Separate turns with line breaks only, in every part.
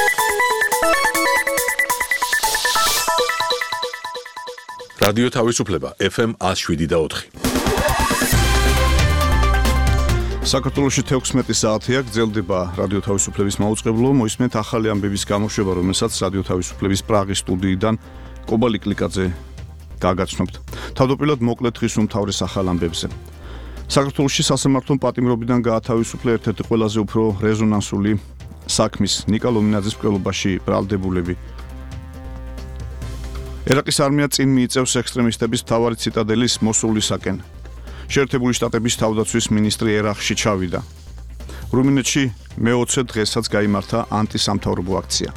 რადიო თავისუფლება FM 107.4. საქართველოში 16 საათია გრძელდება რადიო თავისუფლების მაუწყებლო. მოისმენთ ახალი ამბების გამოშვება, რომელსაც რადიო თავისუფლების პრაღის სტუდიიდან კობალი კლიკაძე გაგაცნობთ. თავდაპირველად მოკლედ დღის უმთავრეს ახალ ამბებზე. საქართველოში სასამართლო პატიმრობიდან გაათავისუფლა ერთ-ერთი ყველაზე უფრო რეზონანსული საქმის ნიკა ლომინაძის მკვლელობაში ბრალდებულები. ერაყის არმია წინ მიიწევს ექსტრემისტების მთავარი ციტადელის მოსულისაკენ. შეერთებული შტატების თავდაცვის მინისტრი ერაყში ჩავიდა. რუმინეთში მე-20 დღესაც გაიმართა ანტისამთავრობო აქცია.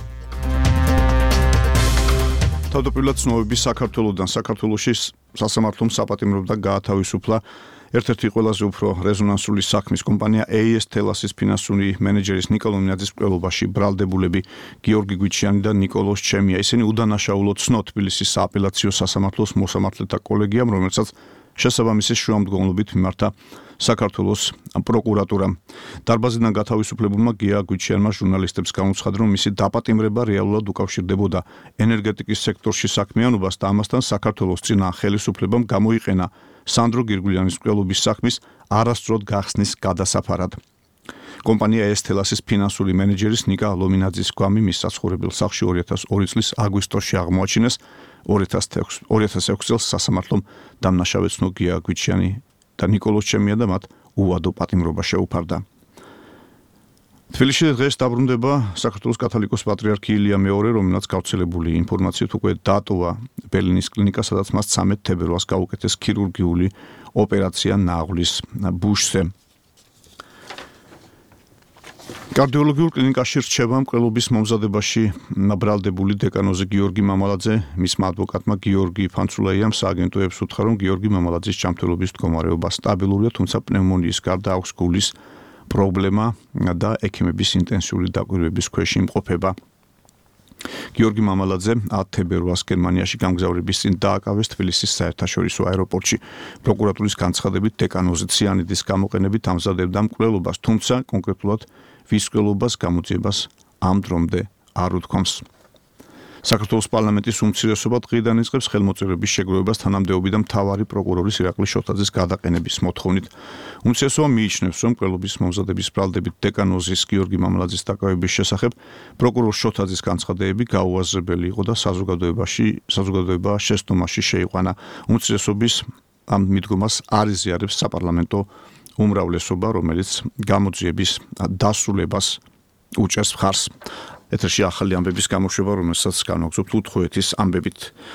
თავდაპირველად ცნობები საქართველოსთან საქართველოში სასამართლომ საპატიმრობიდან გაათავისუფლა ერთ-ერთი ყველაზე უფრო რეზონანსული საქმის კომპანია AES Telas-ის ფინანსური მენეჯერის ნიკა ლომინაძის მკვლელობაში ბრალდებულები გიორგი გვიჩიანი და ნიკოლოზ ჩემია. ისინი უდანაშაულოდ ცნო თბილისის სააპელაციო სასამართლოს მოსამართლეთა კოლეგიამ, რომელსაც შესაბამისი შუამდგომლობით მიმართა საქართველოს პროკურატურამ. დარბაზიდან გათავისუფლებულმა გია გვიჩიანმა ჟურნალისტებს გამოცხადა, რომ მისი დაპატიმრება რეალურად უკავშირდებოდა ენერგეტიკის სექტორში საქმიანობას და ამასთან საქართველოს წინა ხელისუფლებამ გამოიყენა სანდრო გირგულიანის მკვლელობის საქმის არასწორად გახსნის გადასაფარად. კომპანია AES Telas-ის ფინანსური მენეჯერის ნიკა ლომინაძის გვამი მის საცხოვრებელ სახლში 2002 წლის აგვისტოში აღმოაჩინეს. 2006 წელს სასამართლომ დამნაშავე ცნო გია გვიჩიანი და ნიკოლოზ ჩემია და მათ უვადო პატიმრობა შეუფარდა. თბილისში დღეს დაბრუნდება საქართველოს კათოლიკოს პატრიარქი ილია მეორე, რომელსაც გავრცელებული ინფორმაციით უკვე დატოვა ბერლინის კლინიკა, სადაც მას 13 თებერვალს გაუკეთეს ქირურგიული ოპერაცია ნაღლის ბუშზე. კარდიოლოგიურ კლინიკაში რჩება მკვლელობის მომზადებაში ბრალდებული დეკანოზი გიორგი მამალაძე. მისმა ადვოკატმა გიორგი ფანცულაიამ სააგენტოებს უთხრა, რომ გიორგი მამალაძის ჯანმრთელობის მდგომარეობა სტაბილურია, თუმცა პნევმონიის გარდა აქვს გულის პრობლემა და ექიმების ინტენსიური დაკვირვების ქვეშ იმყოფება. გიორგი მამალაძე 10 თებერვალს გერმანიაში გამგზავრების წინ დააკავეს თბილისის საერთაშორისო აეროპორტში. პროკურატურის განცხადებით დეკანოზი ციანიდის გამოყენებით ამზადებდა მკვლელობას, თუმცა კონკრეტულად ვის მკვლელობას გამოძიებას ამ დრომდე არ უთქვამს. საქართველოს პარლამენტის უმცირესობა დღიდან იწყებს ხელმოწერების შეგროვებას თანამდებობიდან მთავარი პროკურორის ირაკლი შოთაძის გადაყენების მოთხოვნით. უმცირესობა მიიჩნევს, რომ მკვლელობის მომზადების ბრალდებით დეკანოზის გიორგი მამალაძის დაკავების შესახებ პროკურორ შოთაძის განცხადებები გაუაზრებელი იყო და საზოგადოება შეცდომაში შეიყვანა. უმცირესობის ამ მიდგომას არ იზიარებს საპარლამენტო უმრავლესობა, რომელიც გამოძიების დასრულებას უჭერს მხარს. ეთერში ახალი ამბების გამოშვება, რომელსაც განვაგრძობთ უთხოვეთის ამბებით.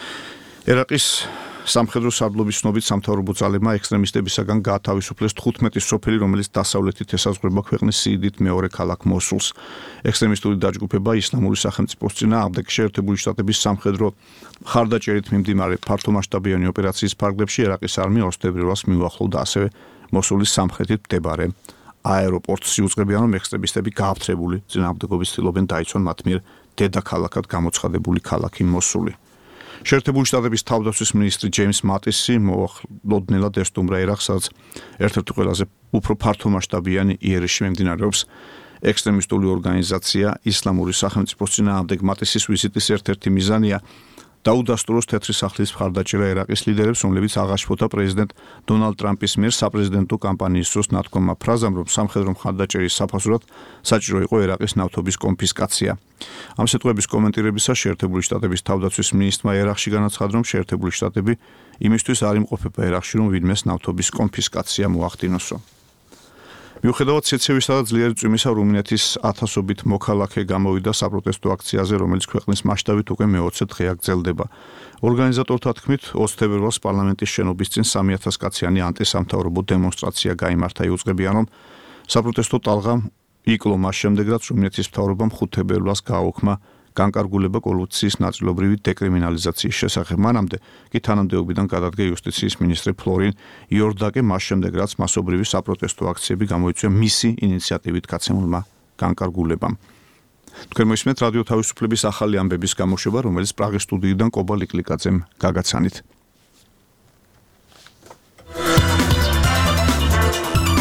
ერაყის სამხედრო სარდლობის ცნობით სამთავრობო ძალებმა ექსტრემისტებისაგან გაათავისუფლეს 15 სოფელი, რომელიც დასავლეთით ესაზღვრება ქვეყნის სიდიდით მეორე ქალაქ მოსულს. ექსტრემისტული დაჯგუფება ისლამური სახელმწიფოს წინააღმდეგ შეერთებული შტატების სამხედრო მხარდაჭერით მიმდინარე ფართომასშტაბიანი ოპერაციის ფარგლებში ერაყის არმია 20 თებერვალს მიუახლოვდა ასევე მოსულის სამხრეთით მდებარე აეროპორტს. იუწყებიან, რომ ექსტრემისტები გააფთრებული წინააღმდეგობის ცდილობენ დაიცვან მათ მიერ დედაქალაქად გამოცხადებული ქალაქი მოსული. შეერთებული შტატების თავდაცვის მინისტრი ჯეიმს მატისი მოახლოდნელად ესტუმრა ერაყს, სადაც ერთ-ერთი ყველაზე უფრო ფართომასშტაბიანი იერიშში მიმდინარეობს ექსტრემისტული ორგანიზაცია ისლამური სახელმწიფოს წინააღმდეგ. მატისის ვიზიტის ერთ-ერთი მიზანია დაუდასტუროს თეთრი სახლის მხარდაჭერა ერაყის ლიდერებს, რომლებიც აღაშფოთა პრეზიდენტ დონალდ ტრამპის მიერ საპრეზიდენტო კამპანიის დროს ნათქვამმა ფრაზამ, რომ სამხედრო მხარდაჭერის საფასურად საჭირო იყო ერაყის ნავთობის კონფისკაცია. ამ სიტყვების კომენტირებისას შეერთებული შტატების თავდაცვის მინისტრმა ერაყში განაცხადა, რომ შეერთებული შტატები იმისთვის არ იმყოფება ერაყში, რომ ვინმეს ნავთობის კონფისკაცია მოახდინოსო. მიუხედავად სიცივისა და ძლიერი წვიმისა, რუმინეთის ათასობით მოქალაქე გამოვიდა საპროტესტო აქციაზე, რომელიც ქვეყნის მასშტაბით უკვე მე-20 დღეა გრძელდება. ორგანიზატორთა თქმით, 20 თებერვალს პარლამენტის შენობის წინ 3000 კაციანი ანტისამთავრობო დემონსტრაცია გაიმართა. იუწყებიან, რომ საპროტესტო ტალღამ იკლო მას შემდეგ, რაც რუმინეთის მთავრობამ 5 თებერვალს გააუქმა განკარგულება კორუფციის ნაწილობრივი დეკრიმინალიზაციის შესახებ. მანამდე კი თანამდებობიდან გადადგა იუსტიციის მინისტრი ფლორინ იორდაკე მას შემდეგ, რაც მასობრივი საპროტესტო აქციები გამოიწვია მისი ინიციატივით გაცემულმა განკარგულებამ. თქვენ მოისმენთ რადიო თავისუფლების ახალი ამბების გამოშვება, რომელიც პრაღის სტუდიიდან კობალი კლიკაძემ გაგაცანით.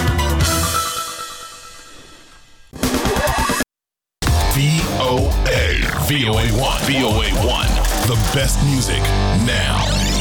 VOA VOA1. VOA1. The best music now.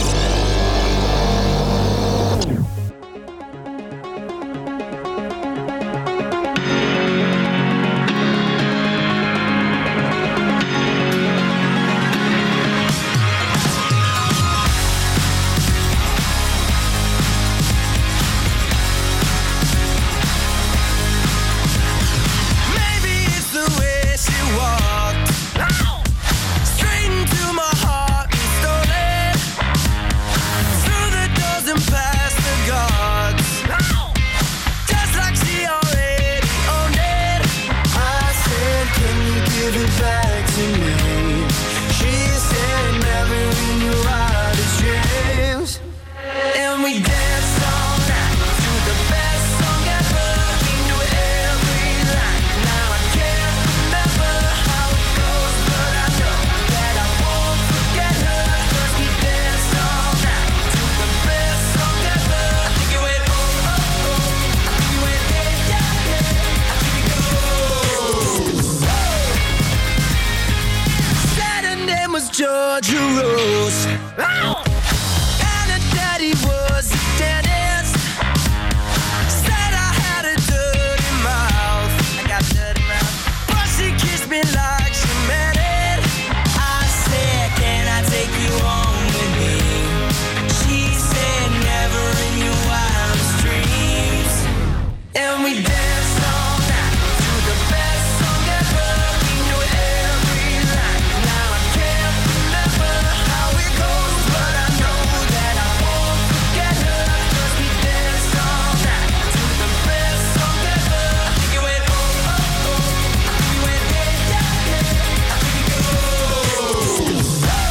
Georgia Rose. And her daddy was a dentist. Said I had a dirty mouth. I got a dirty mouth. But she kissed me like she meant it. I said, can I take you home with me? She said, never in your wildest dreams. And we danced all night to the best song ever. We knew every line. Now I can't remember how it goes, but I know that I won't forget her. 'Cause we danced all night to the best song ever. I think it went oh, oh, oh. I think it went yeah, yeah, yeah. I think it goes.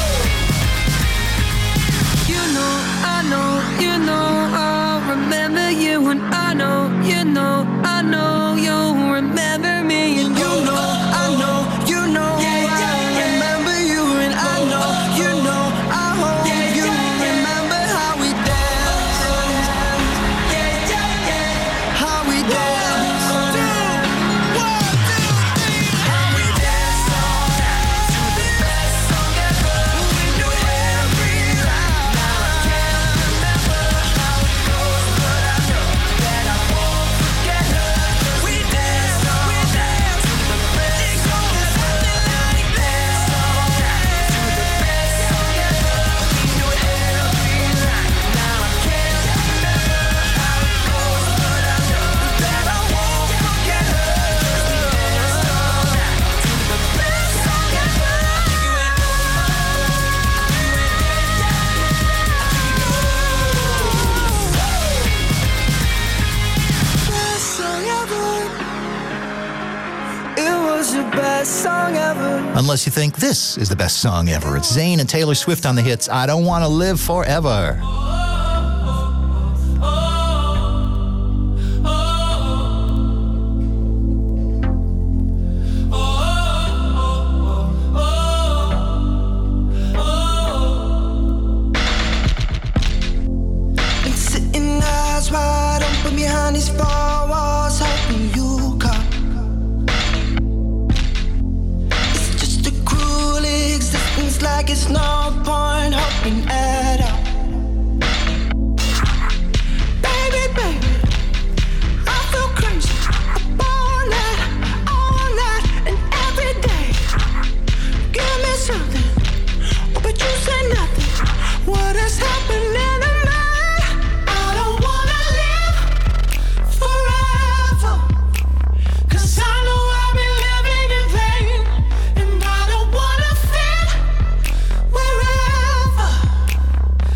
You know, I know, you know, I'll remember you, and I know, you know, I know you'll remember me, and you know, I know, you know, I remember you, and I know, you know, I hope you remember how we danced, how we danced, 1, 2, 3, how we danced all night to the best song ever. We knew every line. Now I can't remember how it goes, but I know that I won't forget her. 'Cause we danced all night to the best song ever. Danced all night to the best song ever. We knew every line. Now I can't remember how it goes, but I know that I won't forget her. 'Cause we danced all night to the best song ever. Best song ever. It was the best song ever.
Unless you think this is the best song ever. It's Zayn and Taylor Swift on the hits I Don't Want to Live Forever.
Been sitting eyes wide open behind these four walls, hoping you come. It's just a cruel existence, like it's no point hoping at all. Baby, baby, I feel crazy up all night, and every day. Give me something, oh, but you say nothing. What is happening to me? I don't wanna live forever, 'cause I know I've been living in vain, and I don't wanna fit wherever.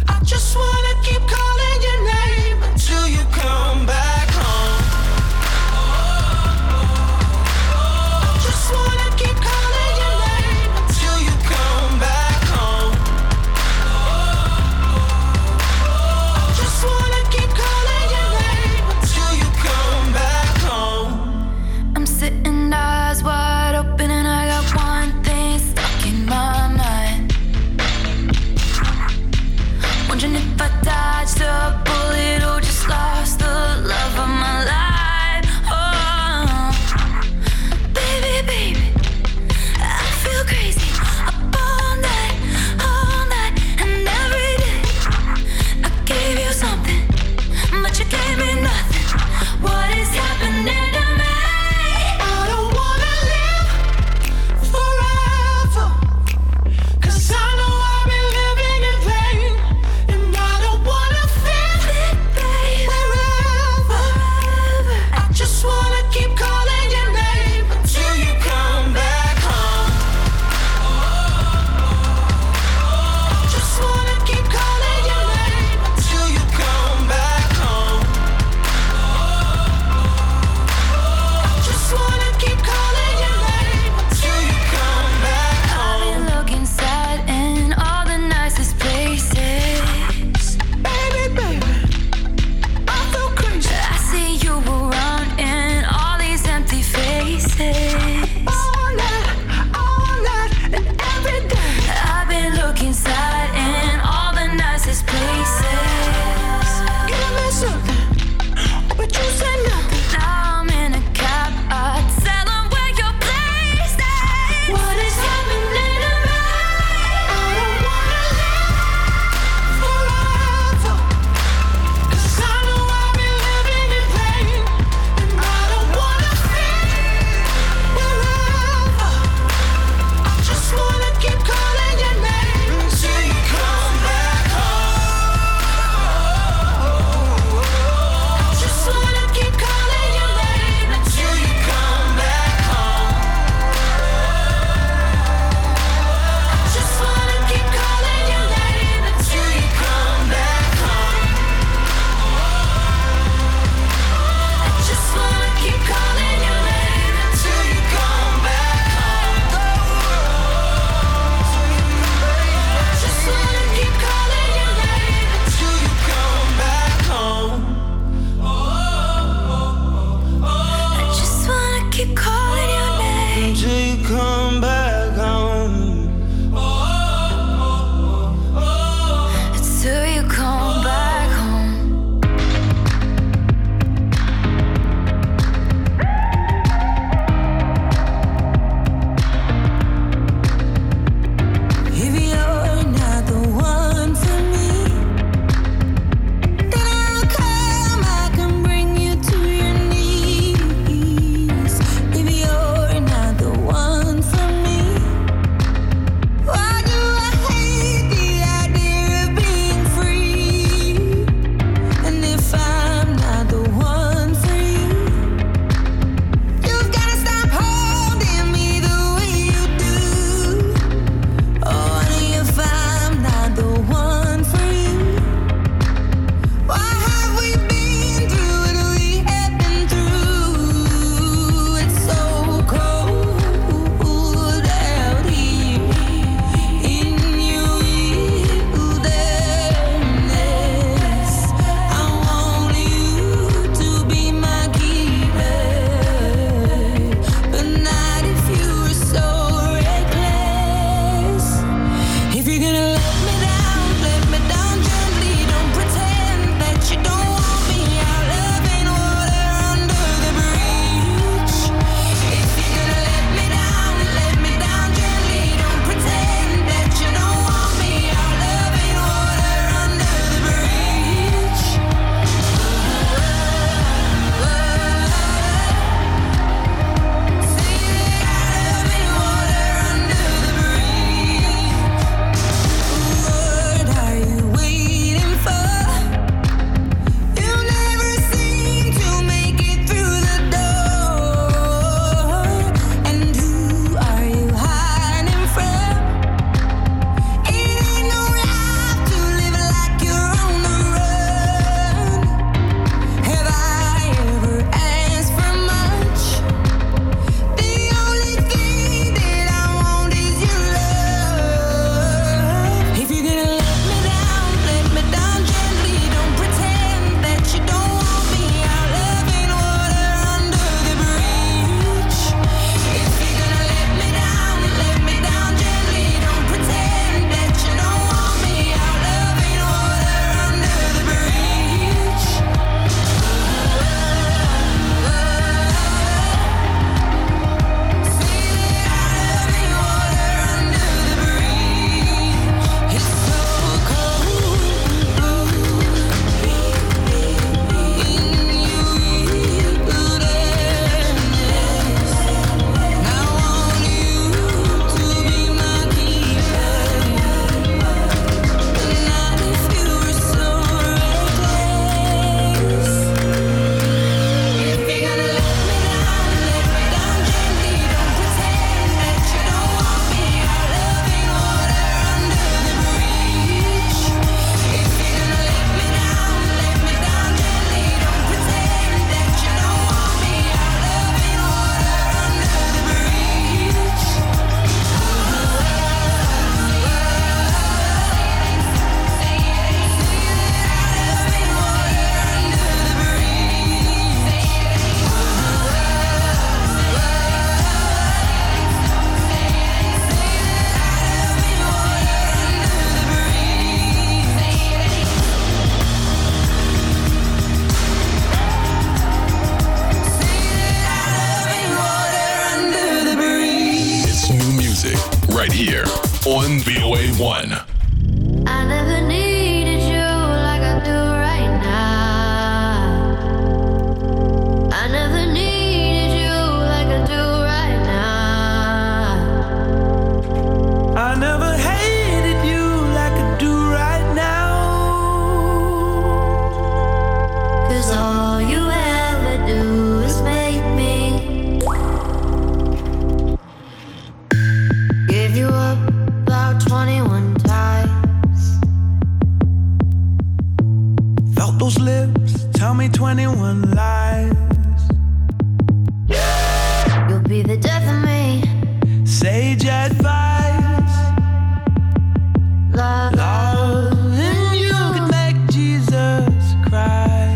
till you come back home.
Till you come back home. If you're not the one for me, then I'll come, I can bring you to your knees. If you're not the one for me, why do I hate the idea of being free? And if I'm not the one for you, you've gotta stop holding me the way you do. Oh, and if I'm not the one for you, why have we been through what we have been through? It's so cold out here in your wilderness. I want you to be my keeper, but not if you were so reckless. If you're gonna let me down gently. Don't pretend that you don't want me out loving water under the bridge. If you're gonna let me down gently. Don't pretend that you don't want me out loving water under the bridge. Say that loving water under the bridge. What are you waiting for? You never seem to make it through the door. And who are you hiding from? It ain't no life to live like you're on the run. Have I ever asked for much? The only thing that I want is your love. If you're gonna let me down gently. Don't pretend that you don't want me out loving water under the bridge. If you're gonna let me down gently. Don't pretend that you don't want me out loving water under the bridge. Say that loving water under the bridge. It's so cold in your wilderness. I want you to be my keeper, but not if you were so reckless. If you're gonna let me down gently. Don't pretend that you don't want me out loving water under the bridge. If you're gonna let me down gently. Don't pretend that you don't want me out loving water under the bridge.
It's new music right here on VOA1.
I never needed you like I do right now. I never needed you like I do right now.
I never hated you like I do right now.
'Cause all you ever do is make me give you up about 21 times.
Felt those lips tell me 21 lies.
You'll be the death of me.
Sage advice. Loving you could make Jesus cry.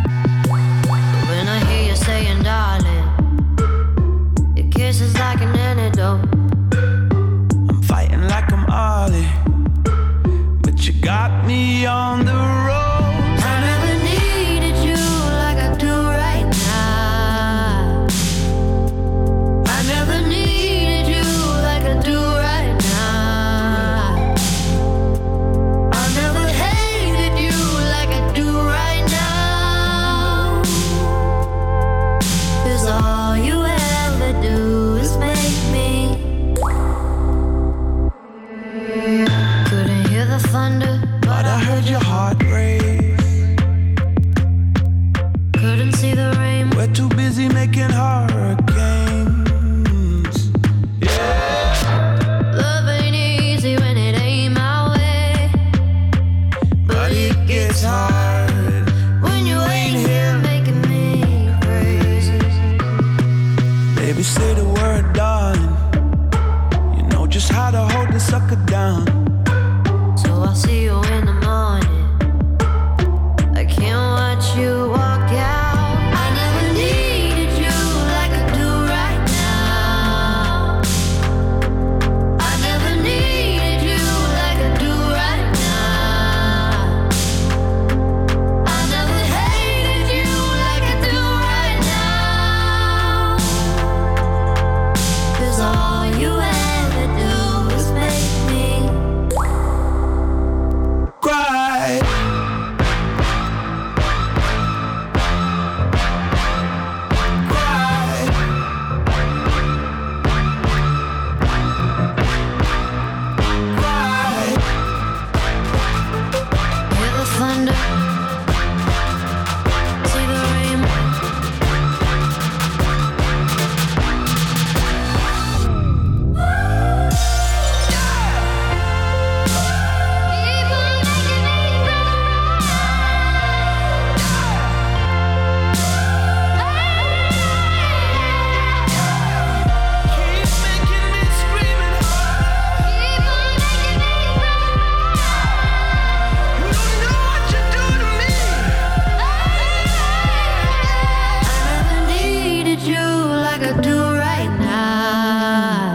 When I hear you saying, darling, your kiss is like an
antidote.
I'm fighting like I'm Ollie, but you got me on the road.
I never needed you like I do right now. I never needed you like I do right now. I never hated you like I do right now. 'Cause all you ever do is make me. Couldn't hear the thunder,
But I heard your heart race.
couldn't see the rain.
We're too busy making hurricanes.
Love ain't easy when it ain't my way,
But it gets hard
when you ain't here making me crazy.
Baby, say the word, darling. You know just how to hold the sucker down.
So I'll see you in the morning. I can't watch you walk out. I never needed you like I do right now. I never needed you like I do right now. I never hated you like I do right now. 'Cause all you ever do is make me
Cry. Cry. Cry.
hear the thunder, see the rain.
Keep making me scream and holler. You don't know what you do to me.
I never needed you like I do right now.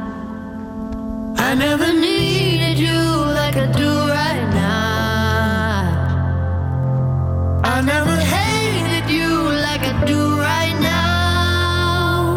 I never needed you like I do right now. I never hated you like I do right now.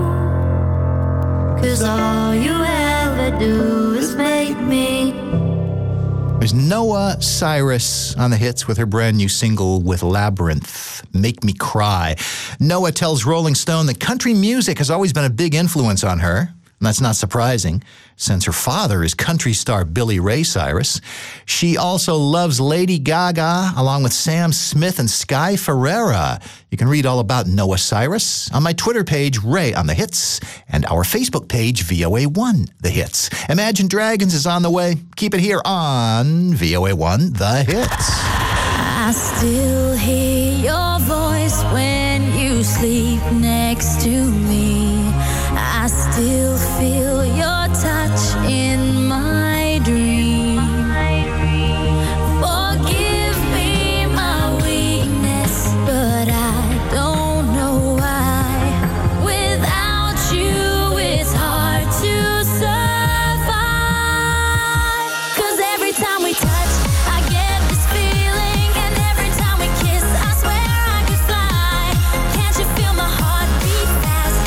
'Cause all you ever do is make me.
There's Noah Cyrus on the hits with her brand new single with Labyrinth, Make Me Cry. Noah tells Rolling Stone that country music has always been a big influence on her. And that's not surprising, since her father is country star Billy Ray Cyrus. She also loves Lady Gaga, along with Sam Smith and Sky Ferreira. You can read all about Noah Cyrus on my Twitter page, Ray on the Hits, and our Facebook page, VOA1 The Hits. Imagine Dragons is on the way. Keep it here on VOA1 The Hits.
I still hear your voice when you sleep next to me. I still feel your touch in my dream. Forgive me my weakness, but I don't know why. Without you, it's hard to survive. 'Cause every time we touch, I get this feeling, and every time we kiss, I swear I could fly. Can't you feel my heart beat fast?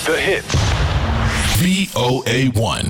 The hits. VOA1.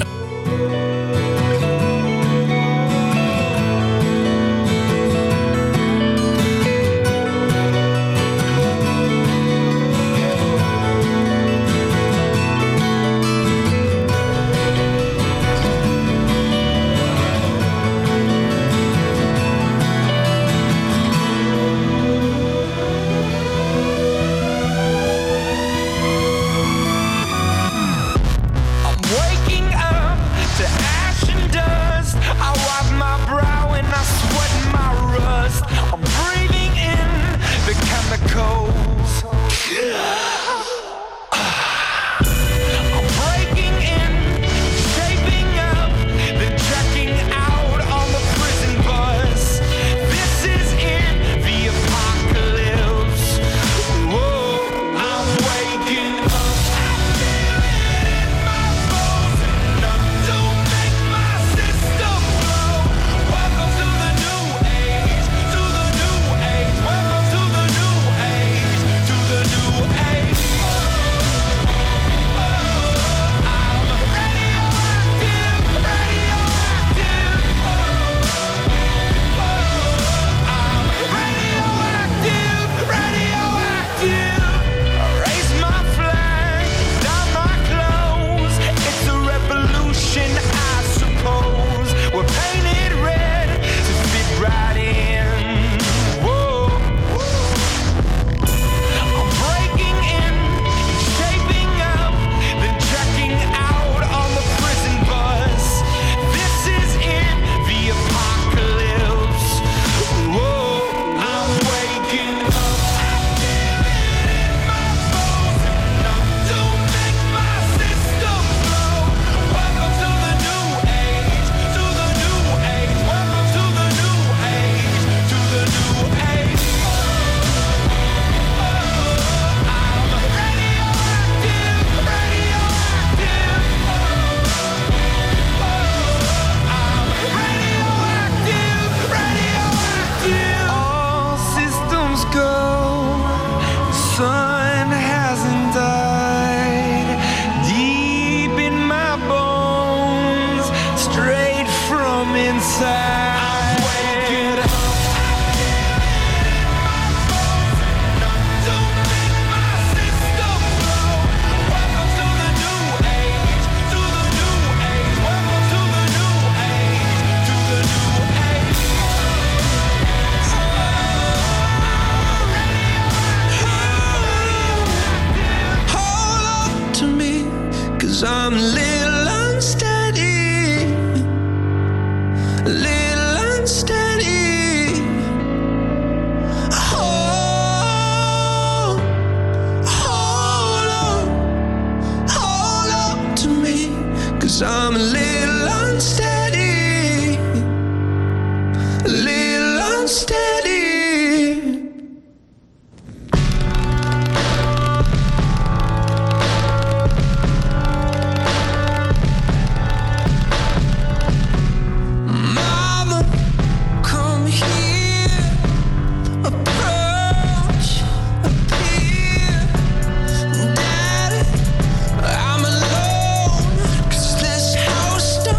Stop.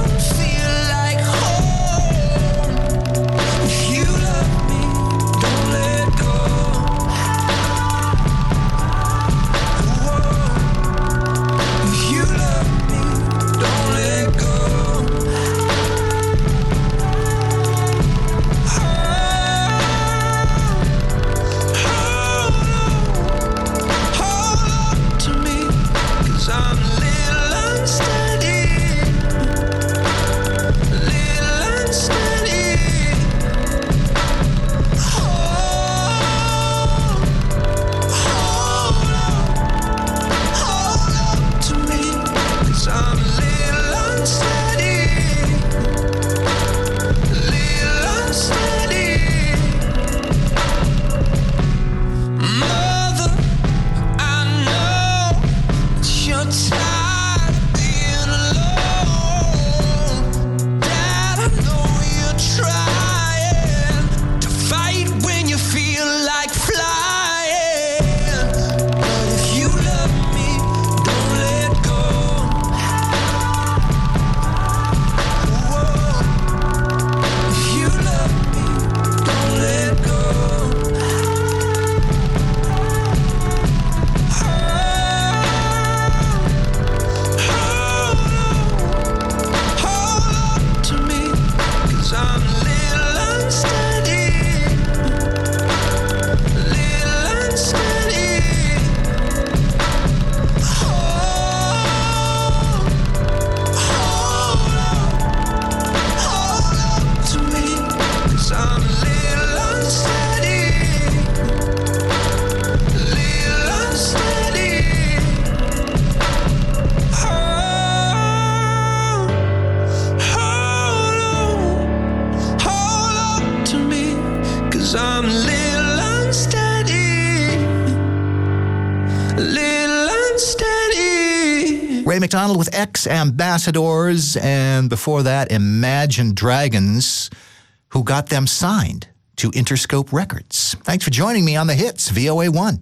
Ray McDonald with Ex-Ambassadors, and before that, Imagine Dragons, who got them signed to Interscope Records. Thanks for joining me on The Hits, VOA1.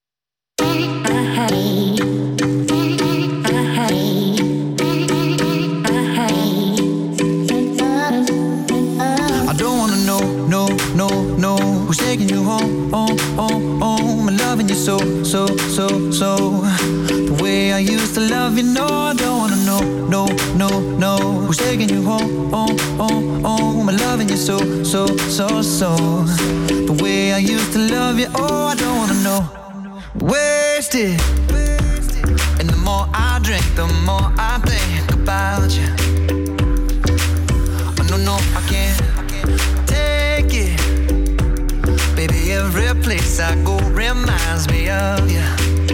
Who's taking you home, home, home, home? I'm loving you so, so, so, so. The way I used to love you, no, I don't wanna know, no, no, no. Who's taking you home, home, home, home? I'm loving you so, so, so, so. The way I used to love you, oh, I don't wanna know. Wasted. And the more I drink, the more I think about you. Oh, no, no, I can't take it. Baby, every place I go reminds me of you.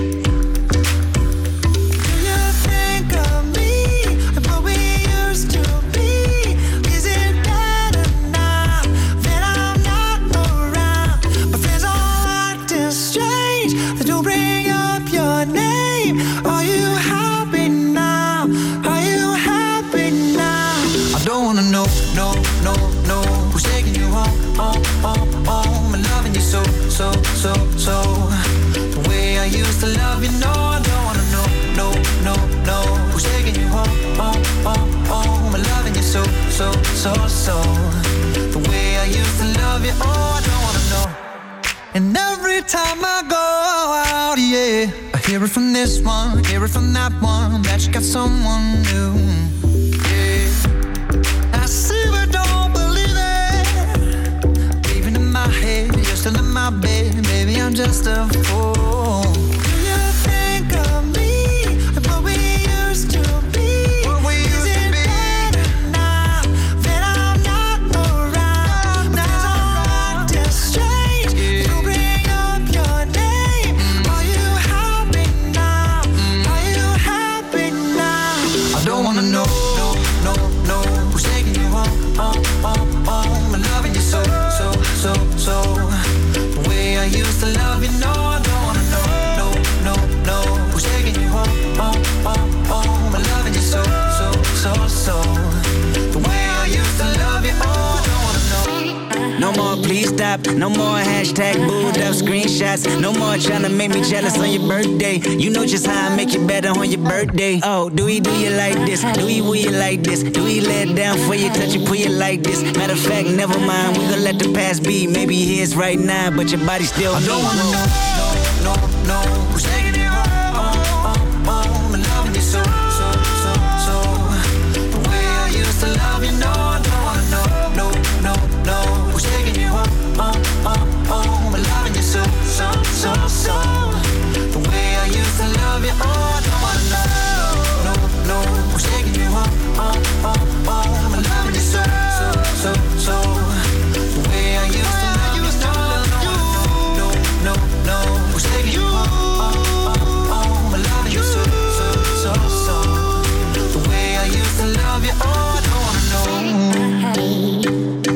Do you think of me and what we used to be? Is it better now that I'm not around? My friends all acting strange. They don't bring up your name. Are you happy now? Are you happy now? I don't wanna know, no, no, no. Who's taking you home, home, home, home? So, so, so, so. The way I used to love you, no, I don't wanna know, no, no, no. Who's taking you home, home, home, home? I'm loving you so, so, so, so. The way I used to love you, oh, I don't wanna know. And every time I go out, yeah, I hear it from this one, hear it from that one, that you got someone new. Yeah, I see but don't believe it. Even in my head, you're still in my bed, baby, I'm just a fool. Do you think of me and what we used to be? What we used to be? Better now that I'm not around? Now I'm acting strange. Yeah. You bring up your name. Are you happy now? Are you happy now? I don't wanna know, no, no, no. Who's taking you home, home, home, home? I'm loving you so, so, so, so. I used to love you, no, I don't wanna know, no, no, no. Who's taking you home, home, home, home? I'm loving you so, so, so, so. The way I used to love you, oh, I don't wanna know.
No more, please stop. No more hashtag booed up screenshots. No more trying to make me jealous on your birthday. You know just how I make you better on your birthday. Oh, do you like this? Do you like this? Do he let it down for you, touch you, put you like this? Matter of fact, never mind, we gon' let the past be. Maybe here's right now, but your body still
I don't wanna know, no, no, no. Who's taking you home, home? I'm loving you so, so, so, so. The way I used to love you, no, I don't wanna know, no, no, no. Who's taking you home, home? I'm loving you so, so, so, so. The way I used to love you, oh, I don't wanna know, no, no. Who's taking you home, home? I'm loving you so, so, so, so. The way I used to love you, no, no. Who's taking you home, I'm loving you so, so, so, so. The way I used to love you, oh, I don't wanna know.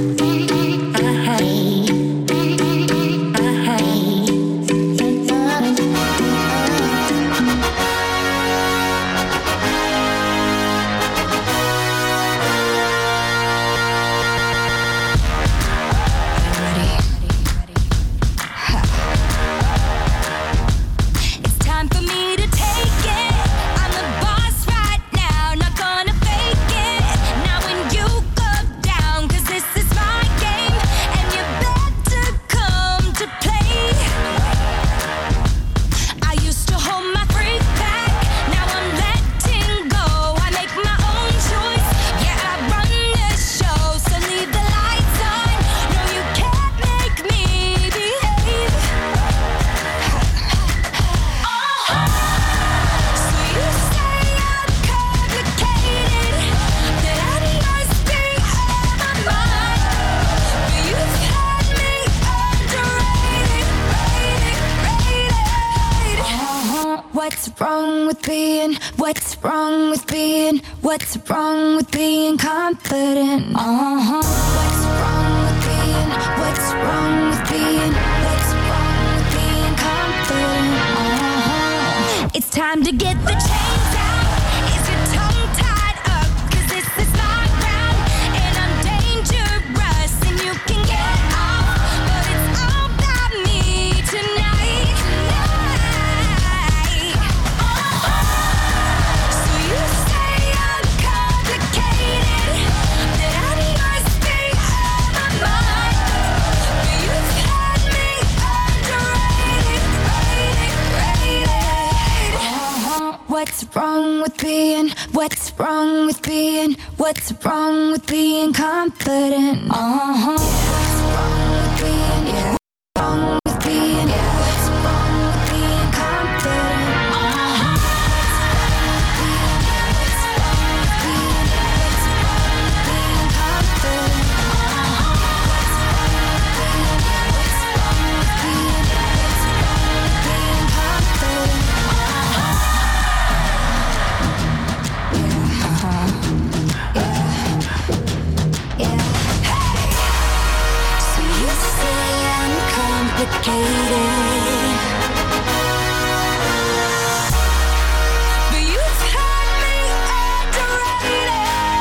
What's wrong with being confident? What's wrong with being confident? It's time to get the chains out. It's What's wrong with being confident? Uh-huh. What's wrong with being, yeah. Wrong with being, yeah. What's wrong with being confident? Uh-huh. What's wrong with being, what's wrong with being confident? Uh-huh. What's wrong with being, what's wrong with being, what's wrong with being confident? Complicated. But you tell me underrated.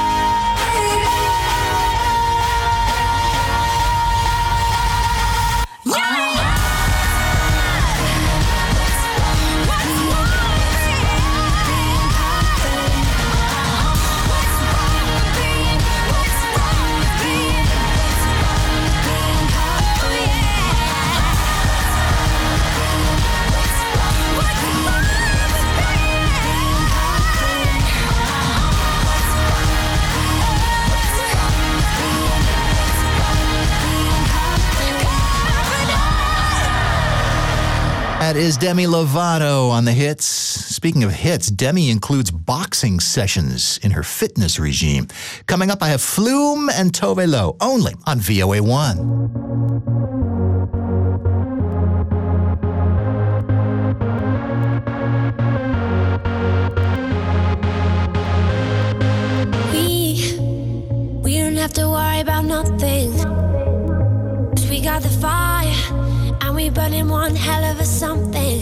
That is Demi Lovato on the hits. Speaking of hits, Demi includes boxing sessions in her fitness regime. Coming up, I have Flume and Tove Lo, only on VOA1.
We don't have to worry about nothing. 'Cause we got the fire, and we burning one hell of a something.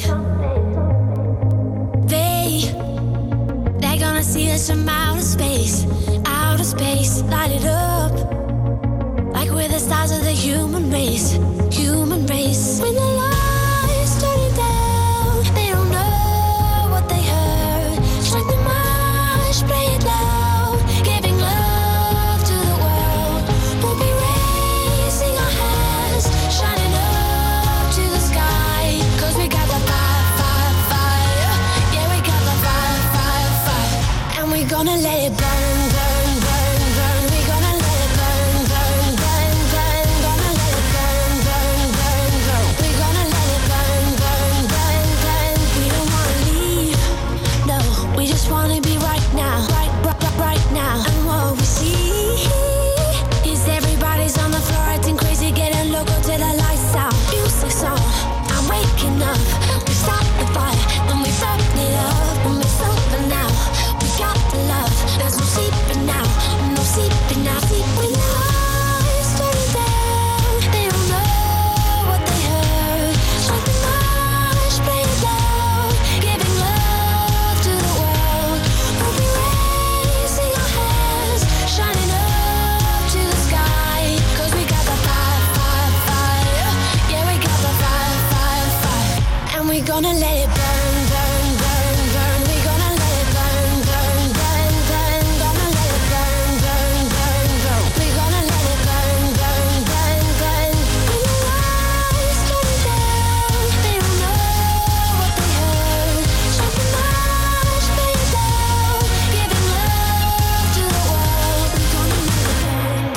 They're gonna see us from outer space, light it up, like we're the stars of the human race. When the lights turn down, they don't know what they heard. Strike the march, play it loud, giving love to the world. We'll be raising our hands, shining up to the sky. 'Cause we got the fire. Yeah, we got the fire. And we're gonna let it burn. We're gonna let it burn. Gonna let it burn. We're gonna let it burn. We don't wanna leave. No, we just wanna be right now. Right now. And what we see is everybody's on the floor acting crazy, getting loco till the lights out. Music's on, I'm waking up. We start the fire, then we burn it up. When it's over now, we got the love. There's no sleeping now, no sleeping now. When the lights turn down, they don't know what they heard. Strike the march, play it loud, giving love to the world. We'll be raising our hands, shining up to the sky. 'Cause we got the fire. Yeah, we got the fire. And we're gonna let it burn. We're gonna let it burn. Gonna let it burn. We're gonna let it burn. When the lights turn down, they don't know what they heard. Strike the march, play it loud, giving love to the world. We're gonna let it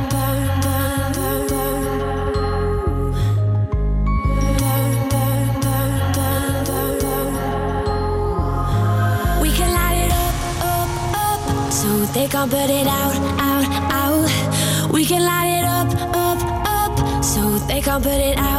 burn. We can light it up, so they can't put it out. We can light it up, so they can't put it out.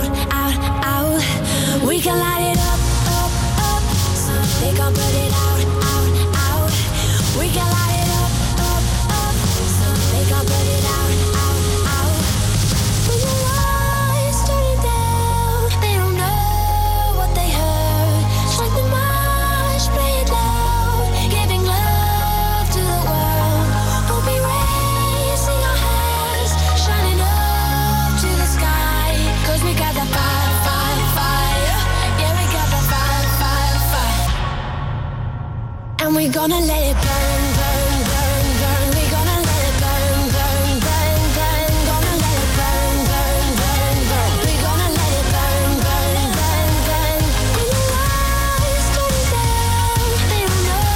We can light it up, so they can't put it out. We can light it up, so they can't put it out. When the lights turn down, they don't know what they heard. Strike the march, play it loud, giving love to the world. We'll be raising our hands, shining up to the sky. 'Cause we got the fire. Yeah, we got the fire. And we're gonna let it burn. We're gonna let it burn. Gonna let it burn. We're gonna let it burn. When the lights turn down, they don't know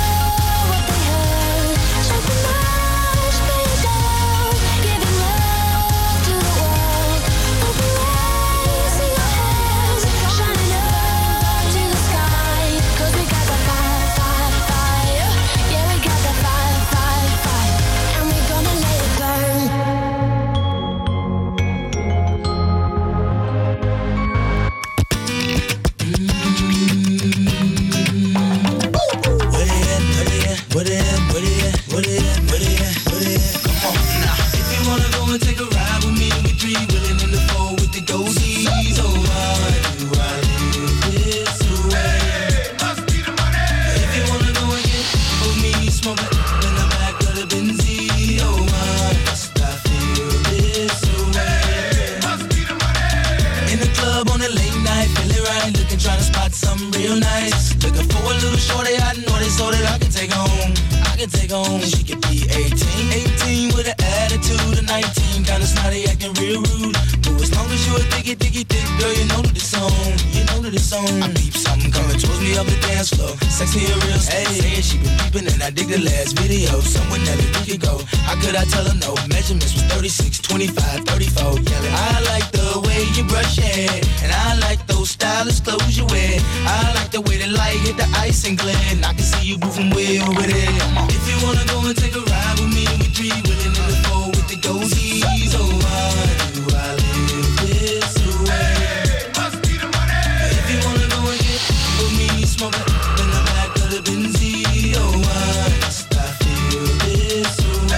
got something real nice. Looking for a little shorty, I know they so that I can take home. She could be 18 with an attitude of 19, kinda snotty, acting real rude. But as long as you a thick, girl, you know that it's on. I peep something coming towards me up the dance floor. Sexy and real, saying she been peeping and I dig the last video. Somewhere Nelly we could go. How could I tell her no? Measurements was 36, 25, 34. Yelling, I like the way you brush your hair, and I like those stylish clothes you wear. I like the way the light hit the ice and glare, and I can see you moving way over there. If you wanna go and take a ride with me, we three willing in the four with the goldies. Oh, why do I live this way? Must be the money. If you wanna go and get with me, smoke it in the back of the Benzie. Oh, why must I feel this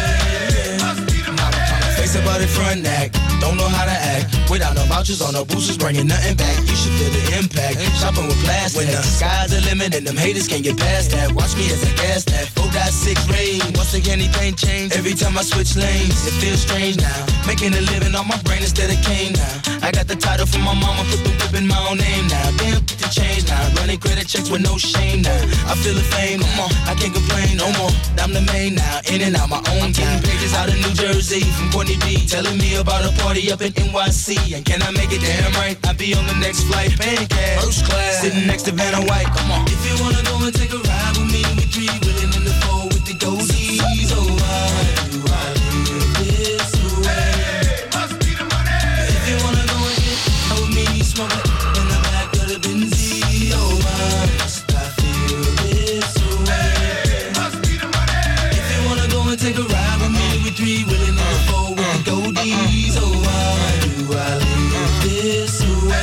way? Must be the money. Face about it front act, don't know how to act. Without no vouchers or no boosters, bringing nothing back. You should feel the impact. Shopping with plastic. When the sky's the limit and them haters can't get past that. Watch me as I gas that 4.6 range. Once again, anything change. Every time I switch lanes, it feels strange now. Making a living on my brain instead of cane now. I got the title from my mama, put the whip in my own name now. Damn, get the change now. Running credit checks with no shame now. I feel the fame, come on, I can't complain no more. I'm the main now, in and out my own town. Pages out of New Jersey from Courtney B, telling me about a party up in NYC. And can I make it damn right? I'll be on the next flight, paying cash, first class, sitting next to Vanna White. Come on. If you wanna go and take a ride with me, we three willing in the four with the goldies. Oh, why do I live this way? Must be the money. If you wanna go and get with me, smoke it in the back of the Benzie. Oh, why must I feel this way? Must be the money. If you wanna go and take a ride with me, we three willing in the four with the goldies. Oh, why do I live this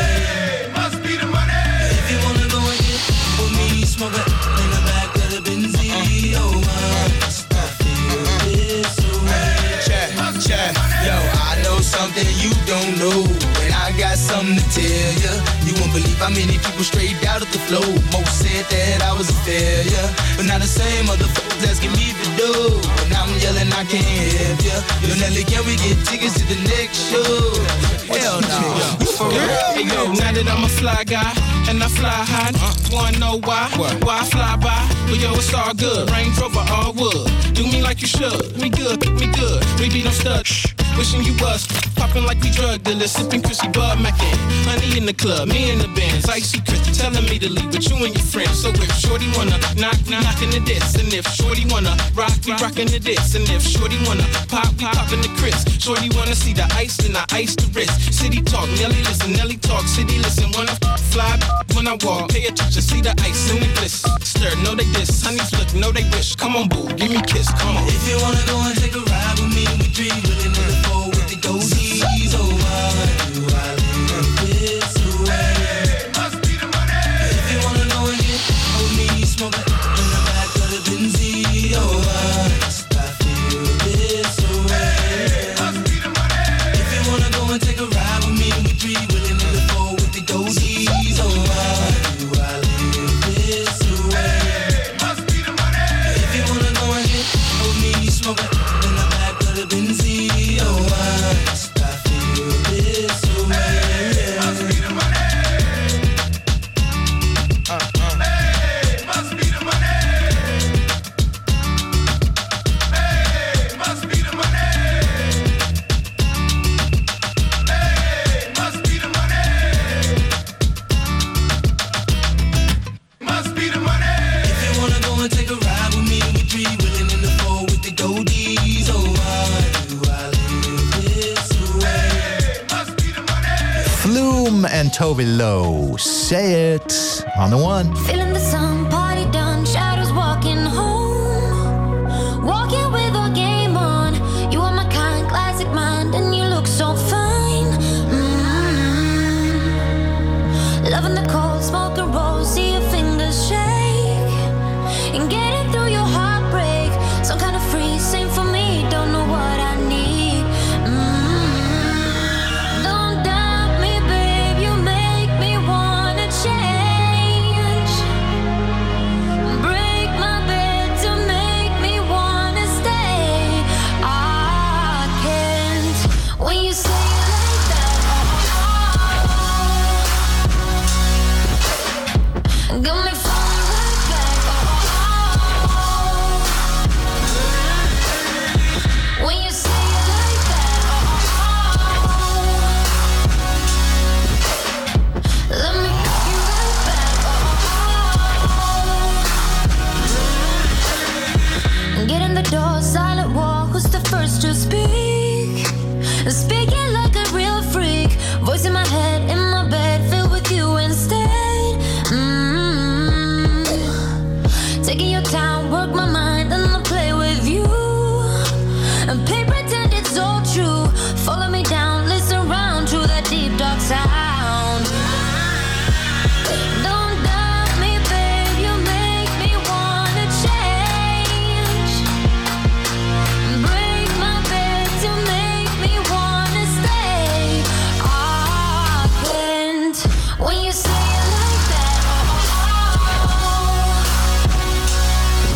way? Must be the money. If you wanna go and get with me, smoke it in the back of the Benzie. Oh, why must I feel this way? Check. Yo, I know something you don't know, and I got something to tell ya. You won't believe how many people straight out of the flow. Most said that I was a failure, but now the same motherfuckers asking me to do. And I'm yelling I can't help ya. Yo, Nelly, can we get tickets to the next show? Hell no. For real?
Hey yo, now that I'm a fly guy and I fly high, wanna know why? Why I fly by? Well yo, it's all good. Range Rover, all wood. Do me like you should. We good. We be no stud. Wishing you was popping like we drug dealers, sipping Chrissy Bud Mackin. Honey in the club, me in the Benz, icy Chris telling me to leave with you and your friends. So if Shorty wanna knock, we knockin' the diss. And if Shorty wanna rock, we rockin' the diss. And if Shorty wanna pop, we poppin' the Chris. Shorty wanna see the ice, then I ice the wrist. City talk, Nelly listen, Nelly talk, city listen. When I fly, when I walk, pay attention, see the ice in the bliss. Stir, know they diss, honeys look, know they wish. Come on, boo, give me a kiss, come on.
If you wanna go and take a ride with me, we three willing in the four with the goldies. Oh, why do I live this way? Must be the money. If you wanna go and get with me, smoke it in the back of the Benzie. Oh, why must I feel this way? Must be the money. If you wanna go and take a ride with me, we three willing in the four with the goldies. Oh, why do I live this way? Must be the money. If you wanna go and get with me, smoke it in the back of the Benzie. Oh, why must I feel this way? Must be the money. Hey, must be the money. Hey, must be the money. Hey, must be the money. Must be the money. If you wanna go and take a ride with me, we three willing in the four with the goldies. Oh, why do I live this way? Must be the money.
Flume and Toby Lowe, say it on the one.
Feeling the sun, party done, shadows walking home. Walking with our game on. You are my kind, classic mind, and you look so fine. Loving the cold, smoking rolls, see your fingers shake. And getting through your heartbreak, some kind of free, same for me, don't know what I need. Don't doubt me, babe, you make me wanna change. Got me falling right back. When you say it like that, let me cut you right back. Get in the door, silent walk. Who's the first to speak? Speaking like a real freak. Voice in my head, in my bed, filled with you instead. Taking your time, work my mind, and I'll play with you. And play pretend it's all true. Follow me down, listen round to that deep dark sound. Don't doubt me, babe, you make me wanna change. Break my bed to make me wanna stay. I can't when you say it like that.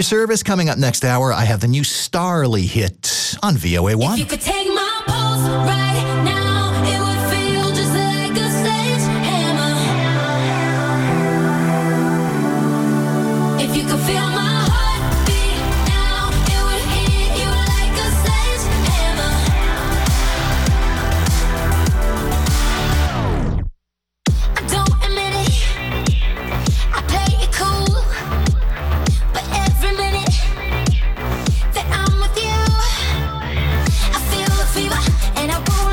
your service. Coming up next hour, I have the new Starly hit on VOA1.
If you could take my pulse right now, it would feel just like a sledgehammer. If you could feel my heartbeat now, it would hit you like a sledgehammer. I don't admit it, I play it cool, but every minute that I'm with you, I feel a fever and I won't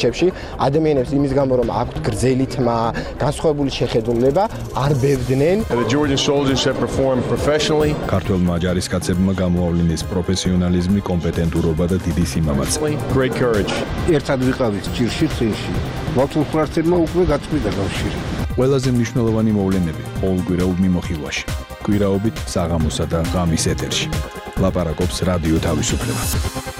რჩევში ადამიანებს იმის გამო რომ აქვთ გრძელი თმა, განსხვავებული შეხედულება, არ ბევდნენ.
The Georgian soldiers have performed professionally.
ქართველმა ჯარისკაცებმა გამოავლინეს პროფესიონალიზმი, კომპეტენტურობა და დიდი სიმამაცე.
Great courage.
ერთად ვიყავით ჭირში წინში. მართულ ფრთებმა უკვე გაწყვიტა კავშირი.
ყველაზე მნიშვნელოვანი მოვლენები ყოველკვირეულ მიმოხილვაში. კვირაობით საღამოსა და ღამის ეთერში. ლაპარაკობს რადიო თავისუფლება.